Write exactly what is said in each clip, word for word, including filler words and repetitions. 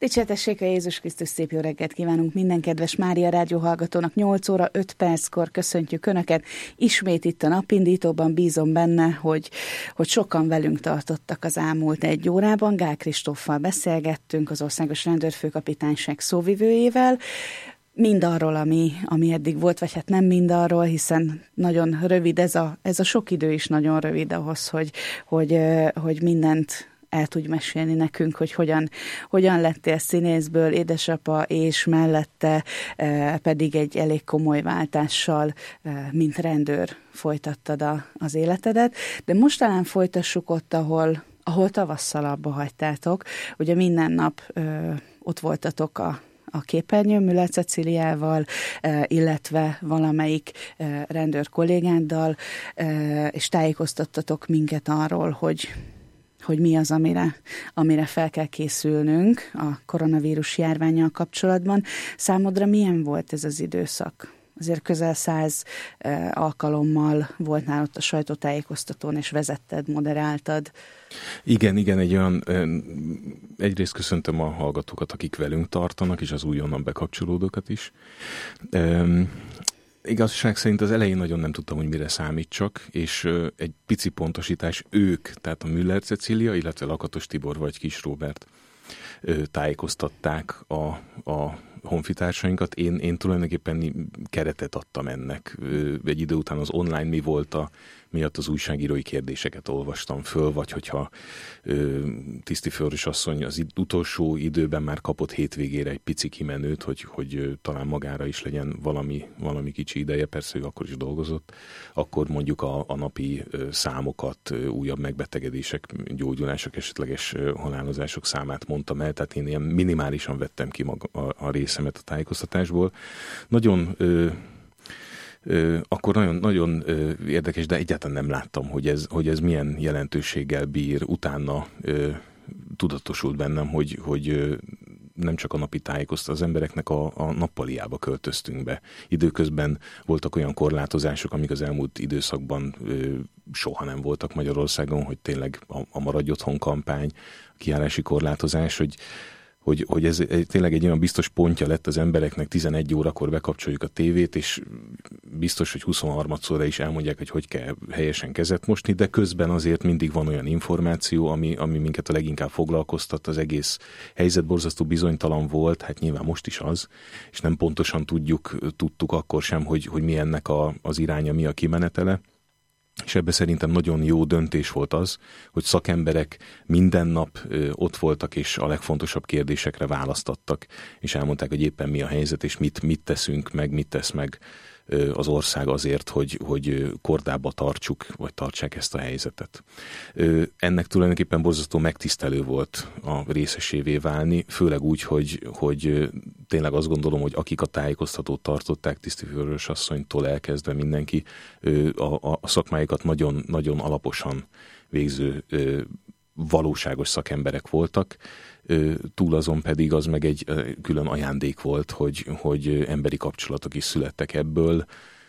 Dicsértessék a Jézus Krisztus, szép jó reggelt kívánunk minden kedves Mária rádió hallgatónak. nyolc óra öt perckor köszöntjük Önöket. Ismét itt a napindítóban, bízom benne, hogy, hogy sokan velünk tartottak az elmúlt egy órában. Gál Kristóffal beszélgettünk, az Országos Rendőrfőkapitányság szóvivőjével. Mindarról, ami, ami eddig volt, vagy hát nem mindarról, hiszen nagyon rövid, ez a, ez a sok idő is nagyon rövid ahhoz, hogy, hogy, hogy mindent el tudj mesélni nekünk, hogy hogyan, hogyan lettél színészből édesapa, és mellette e, pedig egy elég komoly váltással, e, mint rendőr folytattad a, az életedet. De most talán folytassuk ott, ahol, ahol tavasszal abba hagytátok. Ugye minden nap e, ott voltatok a a képernyőn Müller Cecíliával, illetve valamelyik rendőr kollégáddal, és tájékoztattatok minket arról, hogy, hogy mi az, amire, amire fel kell készülnünk a koronavírus járvánnyal kapcsolatban. Számodra milyen volt ez az időszak? Azért közel száz alkalommal voltál ott a sajtótájékoztatón, és vezetted, moderáltad. Igen, igen, egy olyan, egyrészt köszöntöm a hallgatókat, akik velünk tartanak, és az újonnan bekapcsolódókat is. Um, igazság szerint az elején nagyon nem tudtam, hogy mire számítsak, és uh, egy pici pontosítás, ők, tehát a Müller Cecília, illetve Lakatos Tibor vagy Kis Róbert uh, tájékoztatták a, a honfitársainkat. Én, én tulajdonképpen keretet adtam ennek. Egy idő után az online mi volt a miatt az újságírói kérdéseket olvastam föl, vagy hogyha ö, tisztifőrös asszony az utolsó időben már kapott hétvégére egy pici kimenőt, hogy, hogy ö, talán magára is legyen valami, valami kicsi ideje, persze ő akkor is dolgozott, akkor mondjuk a, a napi ö, számokat, ö, újabb megbetegedések, gyógyulások, esetleges ö, halálozások számát mondtam el, tehát én ilyen minimálisan vettem ki maga, a, a részemet a tájékoztatásból. Nagyon ö, Ö, akkor nagyon, nagyon ö, érdekes, de egyáltalán nem láttam, hogy ez, hogy ez milyen jelentőséggel bír. Utána ö, tudatosult bennem, hogy, hogy ö, nem csak a napi tájékoztat az embereknek, a, a nappaliába költöztünk be. Időközben voltak olyan korlátozások, amik az elmúlt időszakban ö, soha nem voltak Magyarországon, hogy tényleg a, a Maradj Otthon kampány, a kijárási korlátozás, hogy Hogy, hogy ez tényleg egy olyan biztos pontja lett az embereknek, tizenegy órakor bekapcsoljuk a tévét, és biztos, hogy huszonharmadszorra is elmondják, hogy hogy kell helyesen kezet mosni, de közben azért mindig van olyan információ, ami, ami minket a leginkább foglalkoztat, az egész helyzet borzasztó bizonytalan volt, hát nyilván most is az, és nem pontosan tudjuk, tudtuk akkor sem, hogy, hogy mi ennek a, az iránya, mi a kimenetele. És ebben szerintem nagyon jó döntés volt az, hogy szakemberek minden nap ö, ott voltak, és a legfontosabb kérdésekre választattak, és elmondták, hogy éppen mi a helyzet, és mit, mit teszünk meg, mit tesz meg ö, az ország azért, hogy, hogy kordába tartsuk, vagy tartsák ezt a helyzetet. Ö, ennek tulajdonképpen borzasztó megtisztelő volt a részesévé válni, főleg úgy, hogy, hogy tényleg azt gondolom, hogy akik a tájékoztatót tartották, tisztifőrös asszonytól elkezdve mindenki, a, a szakmáikat nagyon, nagyon alaposan végző valóságos szakemberek voltak, túl azon pedig az meg egy külön ajándék volt, hogy, hogy emberi kapcsolatok is születtek ebből.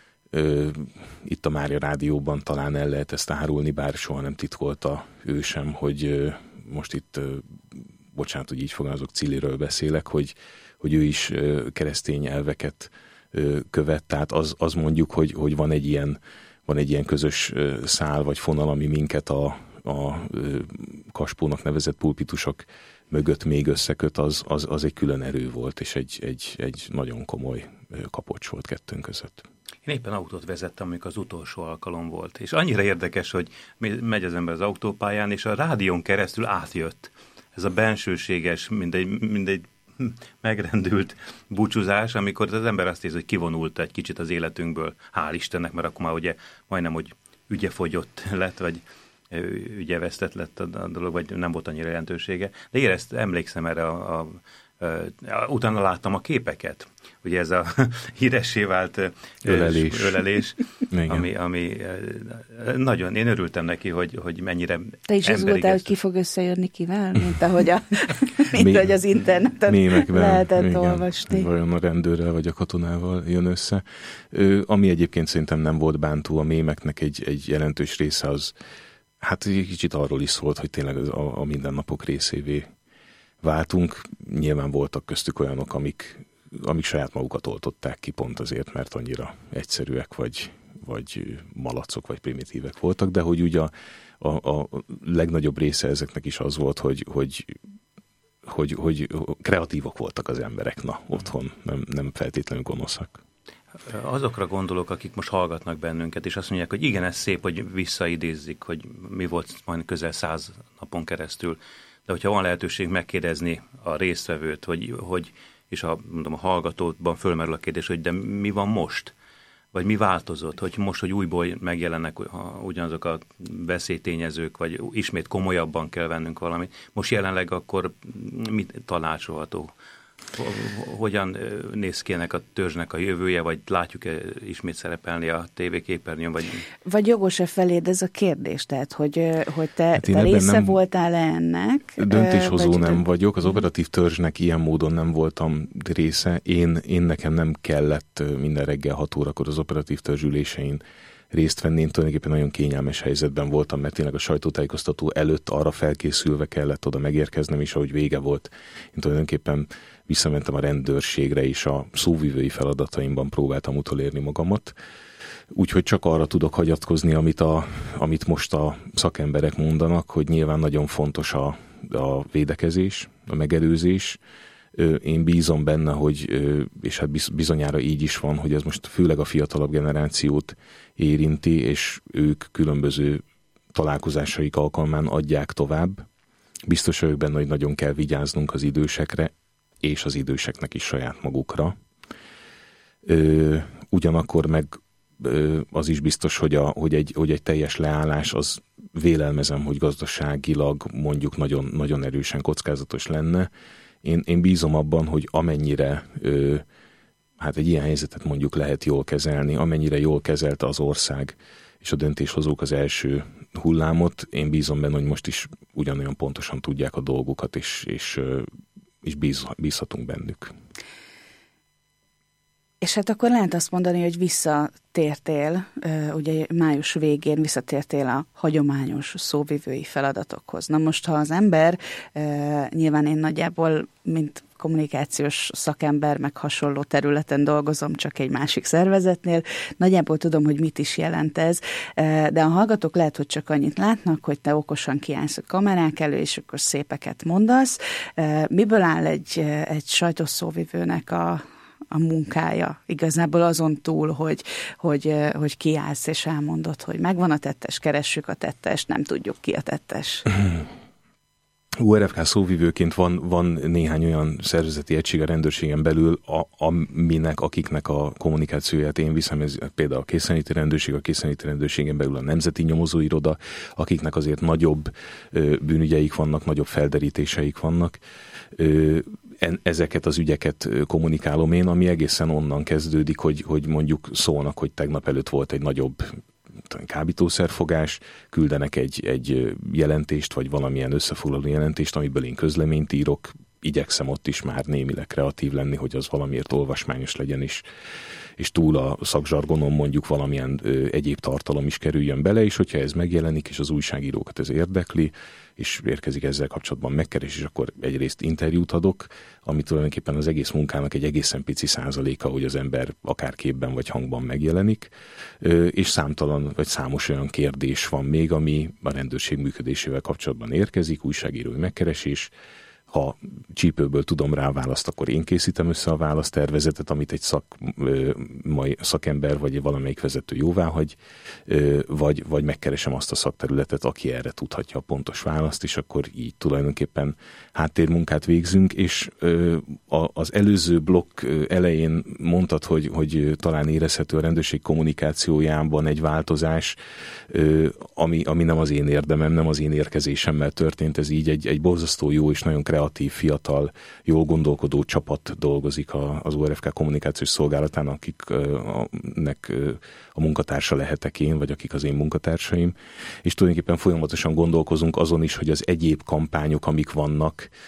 Itt a Mária Rádióban talán el lehet ezt árulni, bár soha nem titkolta ő sem, hogy most itt, bocsánat, hogy így fogalmazok, Ciliről beszélek, hogy hogy ő is keresztény elveket követ, tehát az, az mondjuk, hogy, hogy van, egy ilyen, van egy ilyen közös szál vagy fonal, ami minket a, a kaspónak nevezett pulpitusok mögött még összeköt, az, az, az egy külön erő volt, és egy, egy, egy nagyon komoly kapocs volt kettőnk között. Én éppen autót vezettem, amikor az utolsó alkalom volt, és annyira érdekes, hogy megy az ember az autópályán, és a rádión keresztül átjött ez a bensőséges, mindegy, mindegy megrendült búcsúzás, amikor az ember azt érzi, hogy kivonult egy kicsit az életünkből, hál' Istennek, mert akkor már ugye majdnem, hogy ügyefogyott lett, vagy ügyevesztett lett a dolog, vagy nem volt annyira jelentősége. De érezt, emlékszem erre a, a Uh, utána láttam a képeket, ugye ez a híressé vált uh, ölelés, ölelés ami, ami uh, nagyon, én örültem neki, hogy, hogy mennyire te is az voltál, hogy ki fog összejönni kivel, mint ahogy, a, mint ahogy az interneten mémekben, lehetett igen, olvasni. Vajon a rendőrrel vagy a katonával jön össze. Ö, ami egyébként szerintem nem volt bántó, a mémeknek egy, egy jelentős része az, hát egy kicsit arról is szólt, hogy tényleg az a, a mindennapok részévé váltunk. Nyilván voltak köztük olyanok, amik, amik saját magukat oltották ki pont azért, mert annyira egyszerűek, vagy, vagy malacok, vagy primitívek voltak, de hogy ugye a, a, a legnagyobb része ezeknek is az volt, hogy, hogy, hogy, hogy kreatívok voltak az emberek, na, otthon, nem, nem feltétlenül gonoszak. Azokra gondolok, akik most hallgatnak bennünket, és azt mondják, hogy igen, ez szép, hogy visszaidézzik, hogy mi volt majd közel száz napon keresztül, de hogyha van lehetőség megkérdezni a résztvevőt, hogy, hogy és a, mondom, a hallgatóban fölmerül a kérdés, hogy de mi van most? Vagy mi változott? Hogy most, hogy újból megjelennek ugyanazok a veszélytényezők, vagy ismét komolyabban kell vennünk valamit. Most jelenleg akkor mit tanácsolható? Hogyan néz ki ennek a törzsnek a jövője, vagy látjuk-e ismét szerepelni a tévéképernyőn? Vagy, vagy jogos-e feléd ez a kérdés? Tehát, hogy, hogy te, hát te része nem voltál-e ennek? Döntéshozó vagy nem dönt... vagyok, az operatív törzsnek ilyen módon nem voltam része. Én, én nekem nem kellett minden reggel hat órakor az operatív törzs ülésein részt venni. Én tulajdonképpen nagyon kényelmes helyzetben voltam, mert tényleg a sajtótájékoztató előtt arra felkészülve kellett oda megérkeznem, és ahogy vége volt, én tulajdonképpen visszamentem a rendőrségre, és a szóvivői feladataimban próbáltam utolérni magamat. Úgyhogy csak arra tudok hagyatkozni, amit, a, amit most a szakemberek mondanak, hogy nyilván nagyon fontos a, a védekezés, a megelőzés. Én bízom benne, hogy, és hát bizonyára így is van, hogy ez most főleg a fiatalabb generációt érinti, és ők különböző találkozásaik alkalmán adják tovább. Biztos vagyok benne, hogy nagyon kell vigyáznunk az idősekre, és az időseknek is saját magukra. Ö, ugyanakkor meg ö, az is biztos, hogy, a, hogy, egy, hogy egy teljes leállás, az vélelmezem, hogy gazdaságilag mondjuk nagyon, nagyon erősen kockázatos lenne. Én, én bízom abban, hogy amennyire ö, hát egy ilyen helyzetet mondjuk lehet jól kezelni, amennyire jól kezelte az ország és a döntéshozók az első hullámot, én bízom benne, hogy most is ugyanolyan pontosan tudják a dolgokat, és, és és bíz, bízhatunk bennük. És hát akkor lehet azt mondani, hogy visszatértél, ugye május végén visszatértél a hagyományos szóvivői feladatokhoz. Na most, ha az ember, nyilván én nagyjából, mint kommunikációs szakember, meg hasonló területen dolgozom, csak egy másik szervezetnél, nagyjából tudom, hogy mit is jelent ez, de a hallgatók lehet, hogy csak annyit látnak, hogy te okosan kiállsz a kamerák elő, és akkor szépeket mondasz. Miből áll egy, egy sajtószóvivőnek a a munkája. Igazából azon túl, hogy, hogy, hogy kiállsz és elmondod, hogy megvan a tettes, keressük a tettest, nem tudjuk ki a tettes. u er ef ká szóvivőként van, van néhány olyan szervezeti egység a rendőrségen belül, a, aminek, akiknek a kommunikációját én viszem, ez például a készenléti rendőrség, a készenléti rendőrségen belül a Nemzeti Nyomozóiroda, akiknek azért nagyobb ö, bűnügyeik vannak, nagyobb felderítéseik vannak. Ö, ezeket az ügyeket kommunikálom én, ami egészen onnan kezdődik, hogy, hogy mondjuk szólnak, hogy tegnap előtt volt egy nagyobb kábítószerfogás, küldenek egy, egy jelentést, vagy valamilyen összefoglaló jelentést, amiből én közleményt írok, igyekszem ott is már némileg kreatív lenni, hogy az valamiért olvasmányos legyen is, és túl a szakzsargonon mondjuk valamilyen ö, egyéb tartalom is kerüljön bele, és hogyha ez megjelenik, és az újságírókat ez érdekli, és érkezik ezzel kapcsolatban megkeres, és akkor egyrészt interjút adok, ami tulajdonképpen az egész munkának egy egészen pici százaléka, hogy az ember akár képben vagy hangban megjelenik, ö, és számtalan, vagy számos olyan kérdés van még, ami a rendőrség működésével kapcsolatban érkezik, újságírói megkeresés. Ha csípőből tudom rá a választ, akkor én készítem össze a választervezetet, amit egy szak, ö, mai szakember vagy valamelyik vezető jóváhagy, ö, vagy, vagy megkeresem azt a szakterületet, aki erre tudhatja a pontos választ, és akkor így tulajdonképpen háttérmunkát végzünk, és ö, a, az előző blokk elején mondtad, hogy, hogy talán érezhető a rendőrség kommunikációjában egy változás, ö, ami, ami nem az én érdemem, nem az én érkezésemmel történt, ez így egy, egy borzasztó jó és nagyon kreatív, fiatal, jól gondolkodó csapat dolgozik az u er ef ká kommunikációs szolgálatán, akiknek a munkatársa lehetek én, vagy akik az én munkatársaim, és tulajdonképpen folyamatosan gondolkozunk azon is, hogy az egyéb kampányok, amik vannak,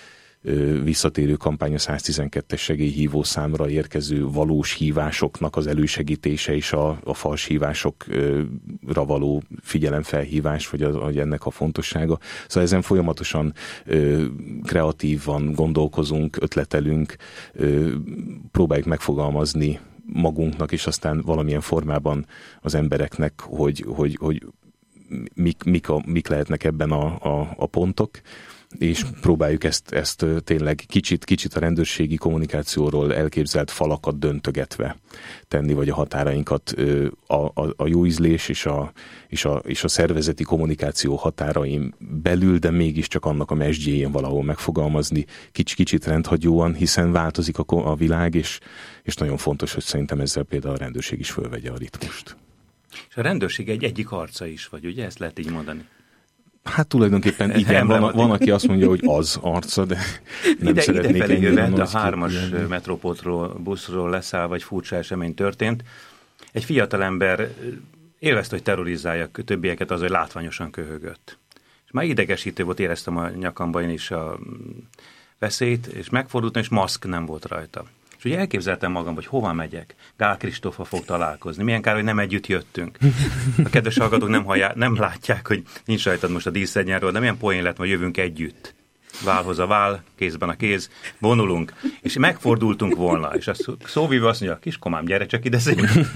visszatérő kampány a száztizenkettes segélyhívó számra érkező valós hívásoknak az elősegítése és a, a fals hívásokra való figyelemfelhívás, vagy, az, vagy ennek a fontossága. Szóval ezen folyamatosan ö, kreatívan gondolkozunk, ötletelünk, ö, próbáljuk megfogalmazni magunknak, és aztán valamilyen formában az embereknek, hogy, hogy, hogy mik, mik, a, mik lehetnek ebben a, a, a pontok, és próbáljuk ezt, ezt tényleg kicsit, kicsit a rendőrségi kommunikációról elképzelt falakat döntögetve tenni, vagy a határainkat a, a, a jó ízlés és a, és, a, és a szervezeti kommunikáció határain belül, de mégiscsak annak a mesdjéjén valahol megfogalmazni kicsit, kicsit rendhagyóan, hiszen változik a, a világ, és, és nagyon fontos, hogy szerintem ezzel például a rendőrség is fölvegye a ritmust. És a rendőrség egy egyik arca is vagy, ugye? Ezt lehet így mondani. Hát tulajdonképpen igen, van, van, aki azt mondja, hogy az arca, de nem ide, szeretnék ide felé jövett, a ki, hármas igen. metrópótról, buszról leszáll, vagy furcsa esemény történt. Egy fiatalember élvezte, hogy terrorizálja többieket az, hogy látványosan köhögött. És már idegesítő volt, éreztem a nyakamba én is a veszélyt, és megfordultam, és maszk nem volt rajta. És ugye elképzeltem magam, hogy hova megyek. Gál Kristóffal fog találkozni. Milyen kár, hogy nem együtt jöttünk. A kedves hallgatók nem, hallják, nem látják, hogy nincs rajtad most a díszegyenről, de milyen poén lett, hogy jövünk együtt. Válhoz a vál, kézben a kéz, vonulunk. És megfordultunk volna. És a szóvívő azt mondja, kiskomám, gyere csak ide szépen.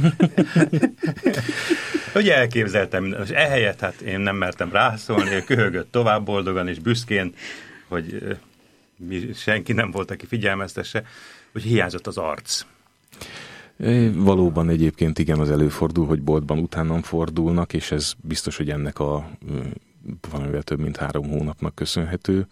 Ugye elképzeltem, és ehelyett hát én nem mertem rászólni, ő köhögött tovább boldogan és büszkén, hogy senki nem volt, aki figyelmeztesse, hogy hiányzott az arc. Valóban egyébként igen, az előfordul, hogy boltban utánam fordulnak, és ez biztos, hogy ennek a valamivel több mint három hónapnak köszönhető.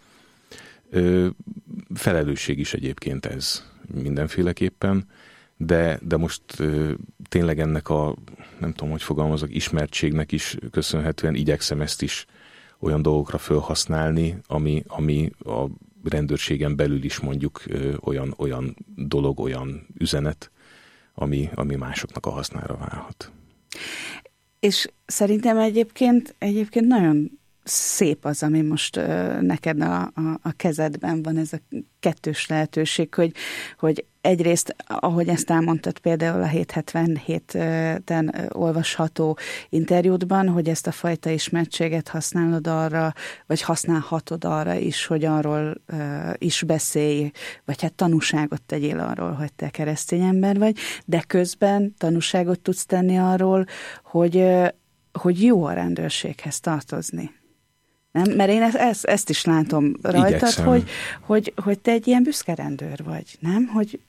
Felelősség is egyébként ez mindenféleképpen, de, de most tényleg ennek a, nem tudom, hogy fogalmazok, ismertségnek is köszönhetően igyekszem ezt is olyan dolgokra felhasználni, ami, ami a rendőrségen belül is mondjuk ö, olyan, olyan dolog, olyan üzenet, ami, ami másoknak a hasznára válhat. És szerintem egyébként, egyébként nagyon szép az, ami most ö, neked a, a, a kezedben van, ez a kettős lehetőség, hogy, hogy egyrészt, ahogy ezt elmondtad például a hét hetvenhéten olvasható interjúdban, hogy ezt a fajta ismertséget használod arra, vagy használhatod arra is, hogy arról uh, is beszélj, vagy hát tanúságot tegyél arról, hogy te keresztény ember vagy, de közben tanúságot tudsz tenni arról, hogy, uh, hogy jó a rendőrséghez tartozni. Nem? Mert én ezt, ezt is látom rajtad, hogy, hogy, hogy te egy ilyen büszke rendőr vagy, nem? Hogy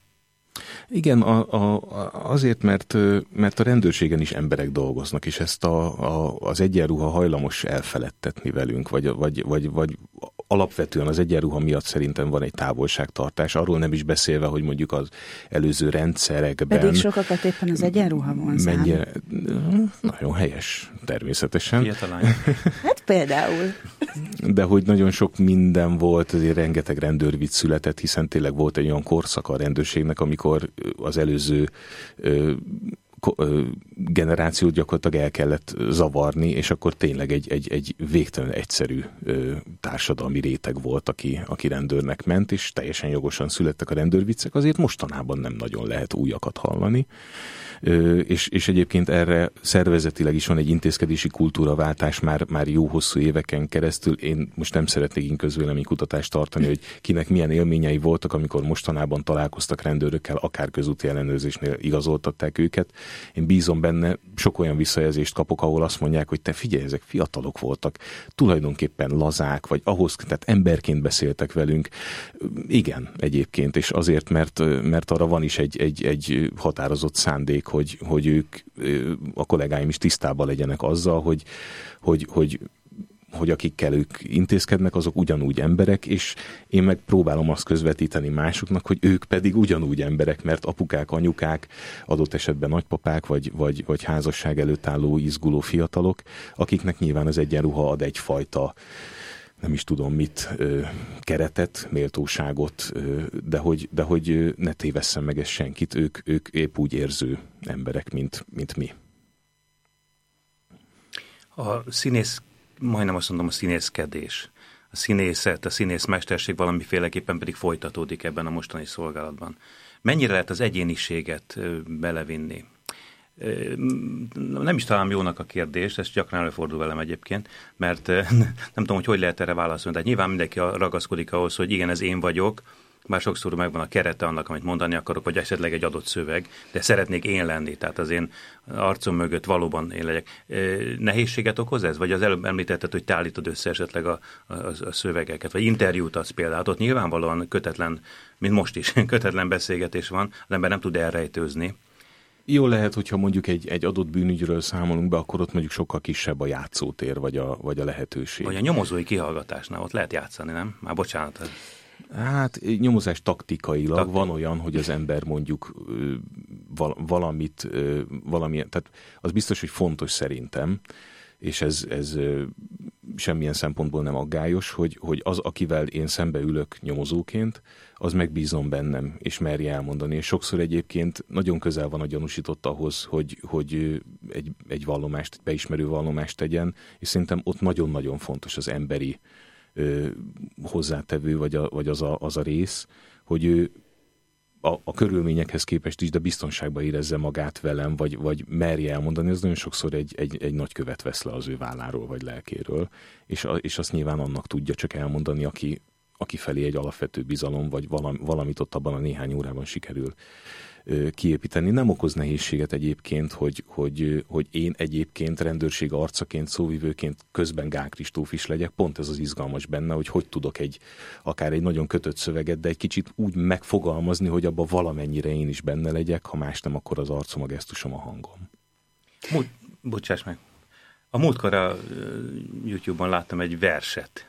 igen, a, a, azért, mert, mert a rendőrségen is emberek dolgoznak, és ezt a, a, az egyenruha hajlamos elfeledtetni velünk, vagy, vagy, vagy, vagy alapvetően az egyenruha miatt szerintem van egy távolságtartás, arról nem is beszélve, hogy mondjuk az előző rendszerekben... Pedig sokakat éppen az egyenruha vonzám. Mennyire, nagyon helyes, természetesen. Fiatalány. Hát például. De hogy nagyon sok minden volt, azért rengeteg rendőrvicc született, hiszen tényleg volt egy olyan korszak a rendőrségnek, amikor az előző ö, ö, generációt gyakorlatilag el kellett zavarni, és akkor tényleg egy, egy, egy végtelenül egyszerű ö, társadalmi réteg volt, aki, aki rendőrnek ment, és teljesen jogosan születtek a rendőrviccek, azért mostanában nem nagyon lehet újakat hallani. Ö, és, és egyébként erre szervezetileg is van egy intézkedési kultúraváltás már, már jó hosszú éveken keresztül. Én most nem szeretnék közvéleménykutatást tartani, hogy kinek milyen élményei voltak, amikor mostanában találkoztak rendőrökkel, akár közúti ellenőrzésnél igazoltatták őket. Én bízom benne, sok olyan visszajelzést kapok, ahol azt mondják, hogy te figyelj, ezek fiatalok voltak, tulajdonképpen lazák, vagy ahhoz, tehát emberként beszéltek velünk. Igen, egyébként, és azért, mert, mert arra van is egy, egy, egy határozott szándék, Hogy, hogy ők, a kollégáim is tisztában legyenek azzal, hogy, hogy, hogy, hogy akikkel ők intézkednek, azok ugyanúgy emberek, és én meg próbálom azt közvetíteni másoknak, hogy ők pedig ugyanúgy emberek, mert apukák, anyukák, adott esetben nagypapák, vagy, vagy, vagy házasság előtt álló, izguló fiatalok, akiknek nyilván az egyenruha ad egyfajta, nem is tudom mit, keretet, méltóságot, de hogy, de hogy ne tévesszem meg ezt senkit, ők, ők épp úgy érző emberek, mint, mint mi. A színész, majdnem azt mondom, a színészkedés, a színészet, a színészmesterség valamiféleképpen pedig folytatódik ebben a mostani szolgálatban. Mennyire lehet az egyéniséget belevinni? Nem is talán jónak a kérdés, ez gyakran előfordul velem egyébként, mert nem tudom, hogy hogy lehet erre válaszolni. Tehát nyilván mindenki ragaszkodik ahhoz, hogy igen, ez én vagyok, már sokszor megvan a kerete annak, amit mondani akarok, vagy esetleg egy adott szöveg, de szeretnék én lenni, tehát az én arcom mögött valóban én legyek. Nehézséget okoz ez? Vagy az előbb említetted, hogy te állítod össze esetleg a, a, a szövegeket, vagy interjút adsz például, ott nyilvánvalóan kötetlen, mint most is, kötetlen beszélgetés van, az ember nem tud elrejtőzni. Jó lehet, hogyha mondjuk egy, egy adott bűnügyről számolunk be, akkor ott mondjuk sokkal kisebb a játszótér, vagy a, vagy a lehetőség. Vagy a nyomozói kihallgatásnál ott lehet játszani, nem? Már bocsánat. Hát nyomozás taktikailag Taktik. van olyan, hogy az ember mondjuk valamit, valami, tehát az biztos, hogy fontos szerintem, és ez, ez semmilyen szempontból nem aggályos, hogy, hogy az, akivel én szembe ülök nyomozóként, az megbízom bennem, és merje elmondani. És sokszor egyébként nagyon közel van a gyanúsított ahhoz, hogy, hogy egy, egy vallomást, egy beismerő vallomást tegyen, és szerintem ott nagyon-nagyon fontos az emberi ö, hozzátevő, vagy, a, vagy az, a, az a rész, hogy ő A, a körülményekhez képest is, de biztonságban érezze magát velem, vagy, vagy merje elmondani, az nagyon sokszor egy, egy, egy nagy követ vesz le az ő válláról, vagy lelkéről, és, a, és azt nyilván annak tudja csak elmondani, aki, aki felé egy alapvető bizalom, vagy valami, valamit ott abban a néhány órában sikerül ö, kiépíteni. Nem okoz nehézséget egyébként, hogy, hogy, hogy én egyébként rendőrség arcaként, szóvivőként közben Gál Kristóf is legyek. Pont ez az izgalmas benne, hogy hogy tudok egy, akár egy nagyon kötött szöveget, de egy kicsit úgy megfogalmazni, hogy abban valamennyire én is benne legyek, ha más nem, akkor az arcom, a gesztusom, a hangom. Múlt, bocsáss meg. A múltkor a YouTube-on láttam egy verset.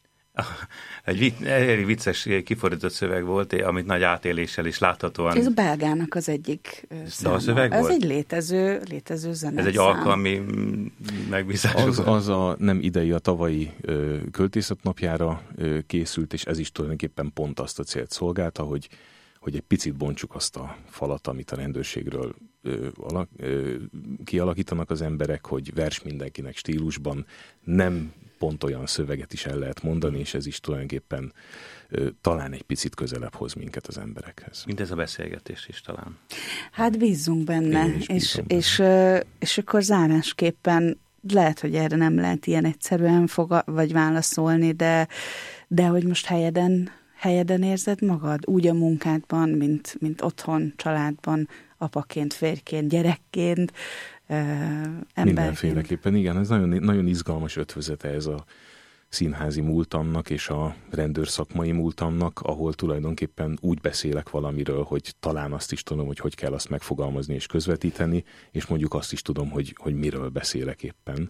Egy elég vicces kifordított szöveg volt, amit nagy átéléssel is láthatóan... Ez a belgának az egyik száma. Szöveg Ez volt? egy létező, létező zeneszám. Ez egy alkalmi megbízás. Az, az a nem idei, a tavalyi ö, költészetnapjára ö, készült, és ez is tulajdonképpen pont azt a célt szolgálta, hogy, hogy egy picit bontsuk azt a falat, amit a rendőrségről ö, alak, ö, kialakítanak az emberek, hogy vers mindenkinek stílusban, nem pont olyan szöveget is el lehet mondani, és ez is tulajdonképpen ö, talán egy picit közelebb hoz minket az emberekhez. Mint ez a beszélgetés is talán. Hát bízzunk benne, és, és, benne. és, és, és akkor zárásképpen lehet, hogy erre nem lehet ilyen egyszerűen foga, vagy válaszolni, de, de hogy most helyeden, helyeden érzed magad? Úgy a munkádban, mint, mint otthon, családban, apaként, férjként, gyerekként, emberként. Mindenféleképpen, igen, ez nagyon, nagyon izgalmas ötvözete ez a színházi múltamnak és a rendőrszakmai múltamnak, ahol tulajdonképpen úgy beszélek valamiről, hogy talán azt is tudom, hogy hogy kell azt megfogalmazni és közvetíteni, és mondjuk azt is tudom, hogy, hogy miről beszélek éppen.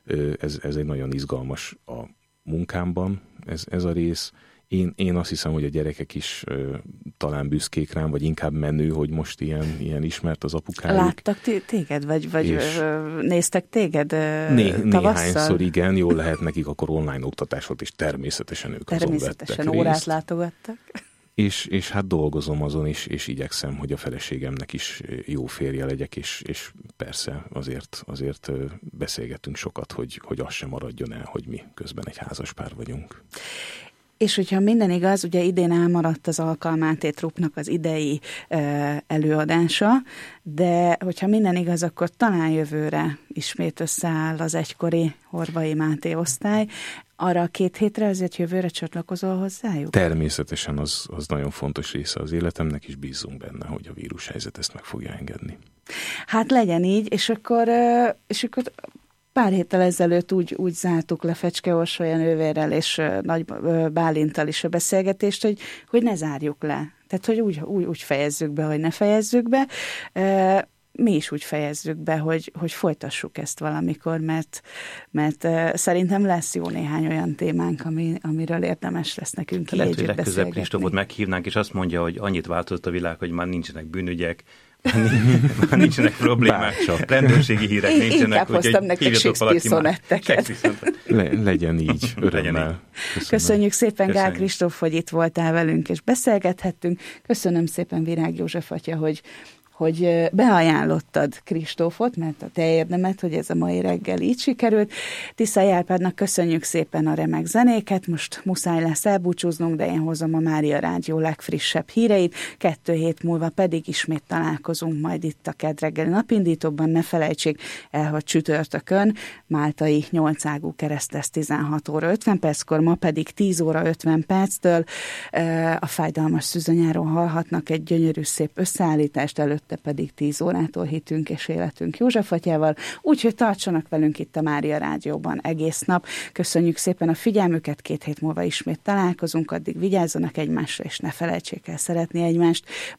Ez, ez egy nagyon izgalmas a munkámban, ez, ez a rész. Én, én azt hiszem, hogy a gyerekek is ö, talán büszkék rám, vagy inkább menő, hogy most ilyen, ilyen ismert az apukájuk. Láttak téged, vagy, vagy és néztek téged ö, né, tavasszal? Néhányszor igen, jól lehet nekik, akkor online oktatás volt, és természetesen ők természetesen azon vettek órát részt. látogattak. És, és hát dolgozom azon is, és igyekszem, hogy a feleségemnek is jó férje legyek, és, és persze azért, azért beszélgetünk sokat, hogy, hogy az sem maradjon el, hogy mi közben egy házas pár vagyunk. És hogyha minden igaz, ugye idén elmaradt az Alkalmáté Truppnak az idei uh, előadása, de hogyha minden igaz, akkor talán jövőre ismét összeáll az egykori Horvai Máté osztály. Arra a két hétre azért jövőre csatlakozol hozzájuk? Természetesen az, az nagyon fontos része az életemnek, és bízunk benne, hogy a vírushelyzet ezt meg fogja engedni. Hát legyen így, és akkor, uh, és akkor pár héttel ezelőtt úgy, úgy zártuk le Fecske Orsolya nővérrel és uh, Nagy uh, Bálinttal is a beszélgetést, hogy, hogy ne zárjuk le. Tehát, hogy úgy, úgy, úgy fejezzük be, hogy ne fejezzük be. Uh, mi is úgy fejezzük be, hogy, hogy folytassuk ezt valamikor, mert, mert uh, szerintem lesz jó néhány olyan témánk, ami, amiről érdemes lesz nekünk így együtt beszélgetni. Lehet, hogy legközelebb Kristófot meghívnánk, és azt mondja, hogy annyit változott a világ, hogy már nincsenek bűnügyek, már nincsenek problémák, rendőrségi hírek Én, nincsenek. inkább hoztam nektek Shakespeare szonetteket. Le, legyen így, örömmel. Köszönöm. Köszönjük szépen, Köszönjük. Gál Kristóf, hogy itt voltál velünk, és beszélgethettünk. Köszönöm szépen Virág József atya, hogy hogy beajánlottad Kristófot, mert a te érdemed, hogy ez a mai reggel így sikerült. Tiszai Árpádnak köszönjük szépen a remek zenéket, most muszáj lesz elbúcsúznunk, de én hozom a Mária Rádió legfrissebb híreit, kettő hét múlva pedig ismét találkozunk majd itt a Kedd reggeli napindítóban. Ne felejtsék el, hogy csütörtökön máltai nyolcágú keresztesz tizenhat óra ötven perckor, ma pedig tíz óra ötven perctől a Fájdalmas szűzanyáról hallhatnak egy gyönyörű szép összeállítást, előtte pedig tíz órától Hitünk és életünk József atyával, úgyhogy tartsanak velünk itt a Mária Rádióban egész nap. Köszönjük szépen a figyelmüket, két hét múlva ismét találkozunk, addig vigyázzanak egymásra, és ne felejtsék el szeretni egymást.